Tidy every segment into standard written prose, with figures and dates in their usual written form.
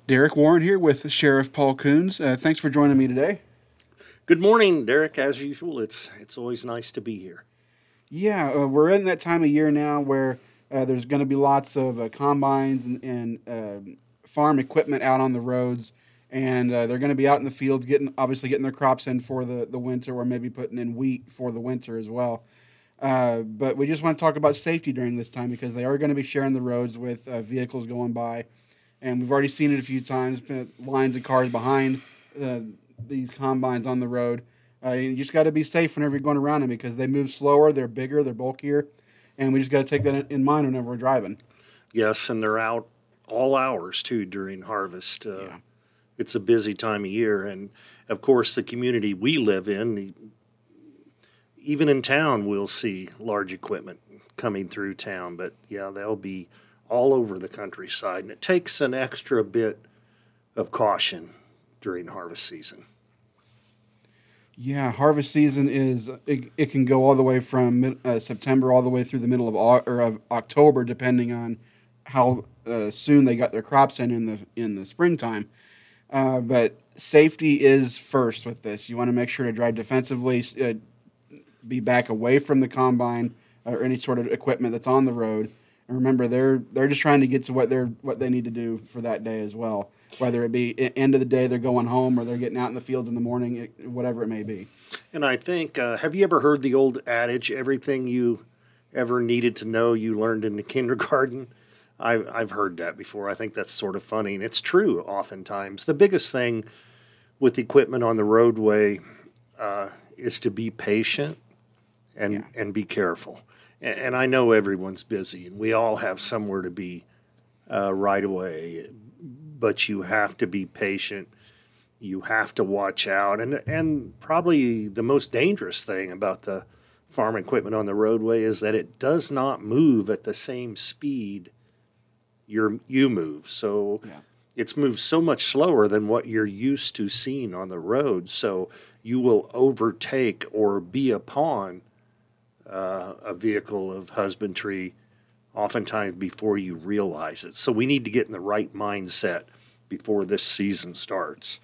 Derek Warren here with Sheriff Paul Coons. Thanks for joining me today. Good morning, Derek. As usual, it's always nice to be here. Yeah, we're in that time of year now where there's going to be lots of combines and farm equipment out on the roads, and they're going to be out in the fields getting their crops in for the winter, or maybe putting in wheat for the winter as well. But we just want to talk about safety during this time because they are going to be sharing the roads with vehicles going by, and we've already seen it a few times. Lines of cars behind uh, these combines on the road. You just got to be safe whenever you're going around them because they move slower, they're bigger, they're bulkier, and we just got to take that in mind whenever we're driving. Yes, and they're out all hours too during harvest. It's a busy time of year, and of course, the community we live in, even in town, we'll see large equipment coming through town. But yeah, they'll be all over the countryside, and it takes an extra bit of caution during harvest season. Yeah, harvest season it can go all the way from September all the way through the middle of October, depending on how soon they got their crops in the springtime. But safety is first with this. You want to make sure to drive defensively, be back away from the combine or any sort of equipment that's on the road. And remember, they're just trying to get to what they need to do for that day as well. Whether it be end of the day, they're going home, or they're getting out in the fields in the morning, whatever it may be. And I think, have you ever heard the old adage, everything you ever needed to know you learned in the kindergarten? I've heard that before. I think that's sort of funny, and it's true oftentimes. The biggest thing with equipment on the roadway is to be patient and be careful. And I know everyone's busy, and we all have somewhere to be right away, but you have to be patient. You have to watch out. And probably the most dangerous thing about the farm equipment on the roadway is that it does not move at the same speed you move. So it's moved so much slower than what you're used to seeing on the road. So you will overtake or be upon a vehicle of husbandry oftentimes before you realize it. So we need to get in the right mindset before this season starts.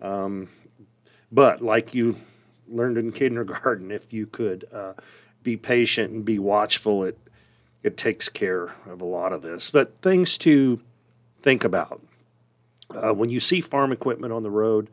But like you learned in kindergarten, if you could be patient and be watchful, it takes care of a lot of this. But things to think about. When you see farm equipment on the road,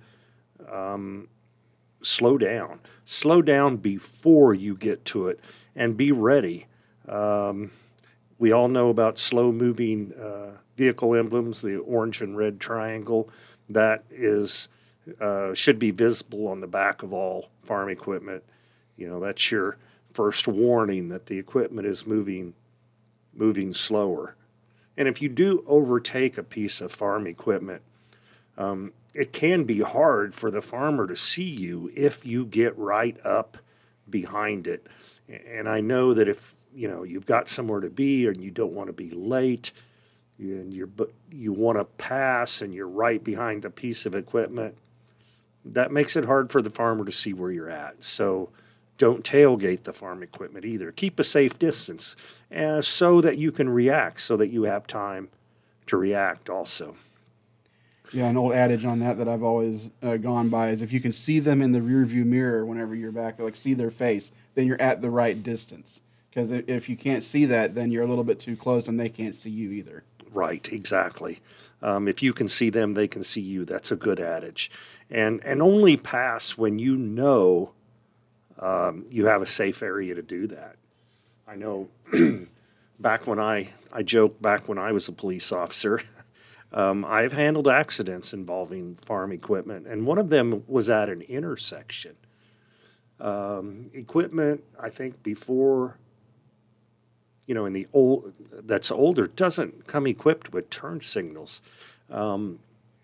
slow down. Slow down before you get to it and be ready. We all know about slow-moving vehicle emblems, the orange and red triangle. That should be visible on the back of all farm equipment. You know, that's your first warning that the equipment is moving slower. And if you do overtake a piece of farm equipment, it can be hard for the farmer to see you if you get right up behind it. And I know that if you've got somewhere to be and you don't want to be late, and you want to pass and you're right behind a piece of equipment, that makes it hard for the farmer to see where you're at. So don't tailgate the farm equipment either. Keep a safe distance so that you can react, so that you have time to react also. Yeah, an old adage on that I've always gone by is if you can see them in the rearview mirror whenever you're back, like see their face, then you're at the right distance. Because if you can't see that, then you're a little bit too close and they can't see you either. Right, exactly. If you can see them, they can see you. That's a good adage. And only pass when you know you have a safe area to do that. I know back when I joke back when I was a police officer, I've handled accidents involving farm equipment, and one of them was at an intersection. Equipment, I think, before, in the old that's older, doesn't come equipped with turn signals, and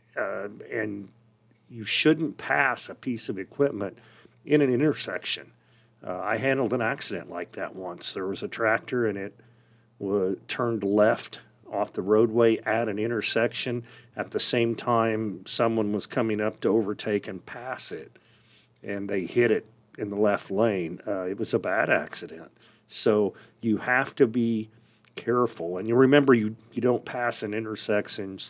you shouldn't pass a piece of equipment in an intersection. I handled an accident like that once. There was a tractor, and it turned left off the roadway at an intersection. At the same time, someone was coming up to overtake and pass it, and they hit it in the left lane. It was a bad accident. So you have to be careful. And you remember, you don't pass in intersections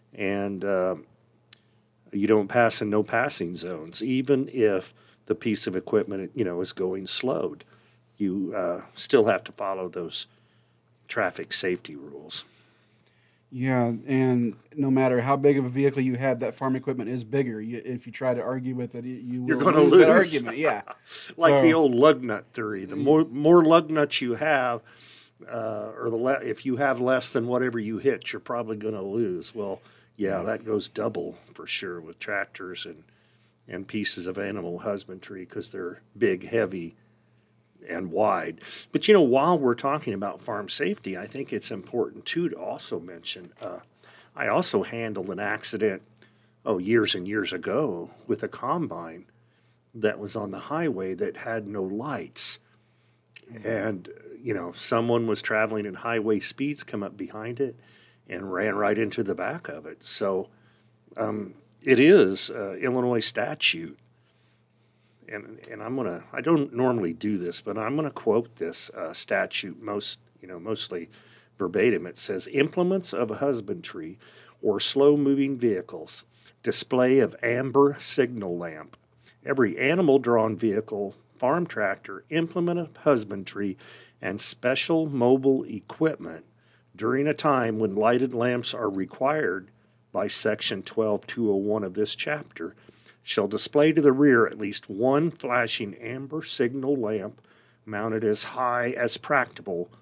and you don't pass in no passing zones, even if the piece of equipment, is going slowed. You still have to follow those traffic safety rules. Yeah, and no matter how big of a vehicle you have, that farm equipment is bigger. If you try to argue with it, you You're will going to lose that lose. argument. Yeah, Like the so old lug nut theory. The more lug nuts you have, if you have less than whatever you hit, you're probably going to lose. Well, yeah, that goes double for sure with tractors and pieces of animal husbandry because they're big, heavy, and wide. But while we're talking about farm safety, I think it's important too to also mention. I also handled an accident, years and years ago with a combine that was on the highway that had no lights, and someone was traveling at highway speeds, come up behind it, and ran right into the back of it. So it is Illinois statute. And I don't normally do this, but I'm gonna quote this statute mostly verbatim. It says, implements of husbandry or slow-moving vehicles, display of amber signal lamp. Every animal-drawn vehicle, farm tractor, implement of husbandry, and special mobile equipment during a time when lighted lamps are required by Section 12201 of this chapter shall display to the rear at least one flashing amber signal lamp mounted as high as practicable.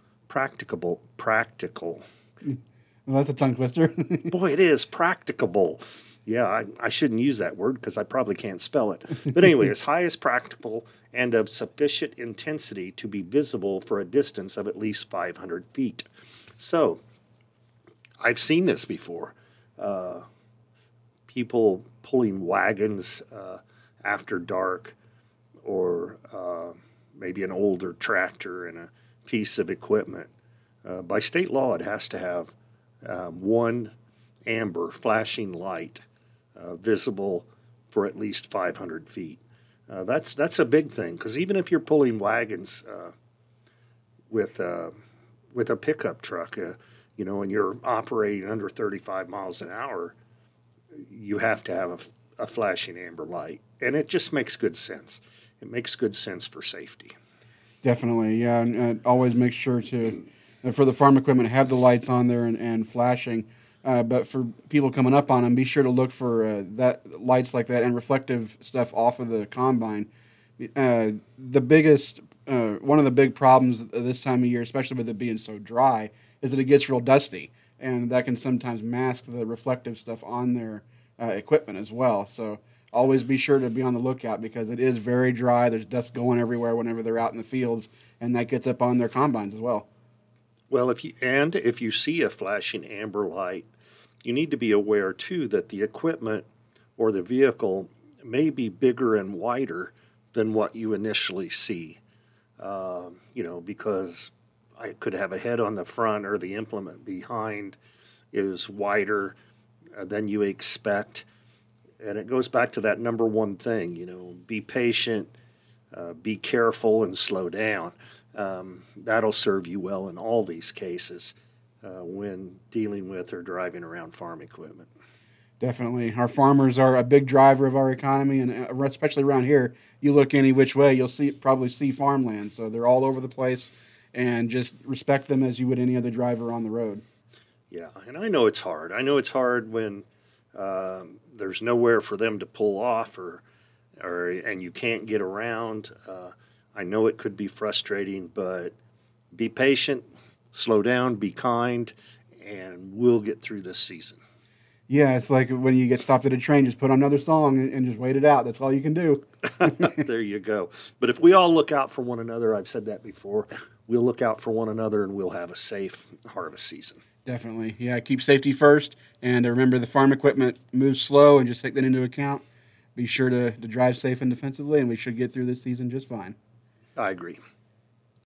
well, that's a tongue twister. Boy, it is practicable. Yeah, I shouldn't use that word because I probably can't spell it. But anyway, as high as practicable and of sufficient intensity to be visible for a distance of at least 500 feet. So, I've seen this before. People pulling wagons after dark, or maybe an older tractor and a piece of equipment. By state law, it has to have one amber flashing light visible for at least 500 feet. That's a big thing, because even if you're pulling wagons with a pickup truck, and you're operating under 35 miles an hour, you have to have a flashing amber light. And it just makes good sense. It makes good sense for safety. Definitely, yeah. And always make sure to, for the farm equipment, have the lights on there and flashing. But for people coming up on them, be sure to look for that lights like that and reflective stuff off of the combine. The biggest, one of the big problems this time of year, especially with it being so dry, is that it gets real dusty, and that can sometimes mask the reflective stuff on their equipment as well. So always be sure to be on the lookout, because it is very dry. There's dust going everywhere whenever they're out in the fields, and that gets up on their combines as well. Well, if you see a flashing amber light, you need to be aware too that the equipment or the vehicle may be bigger and wider than what you initially see. Because I could have a head on the front, or the implement behind is wider than you expect. And it goes back to that number one thing, be patient, be careful, and slow down. That'll serve you well in all these cases when dealing with or driving around farm equipment. Definitely. Our farmers are a big driver of our economy, and especially around here, you look any which way, you'll probably see farmland. So they're all over the place, and just respect them as you would any other driver on the road. Yeah, and I know it's hard. I know it's hard when there's nowhere for them to pull off, and you can't get around. I know it could be frustrating, but be patient, slow down, be kind, and we'll get through this season. Yeah, it's like when you get stopped at a train, just put on another song and just wait it out. That's all you can do. There you go. But if we all look out for one another, I've said that before, we'll look out for one another and we'll have a safe harvest season. Definitely. Yeah, keep safety first. And remember, the farm equipment moves slow, and just take that into account. Be sure to drive safe and defensively, and we should get through this season just fine. I agree.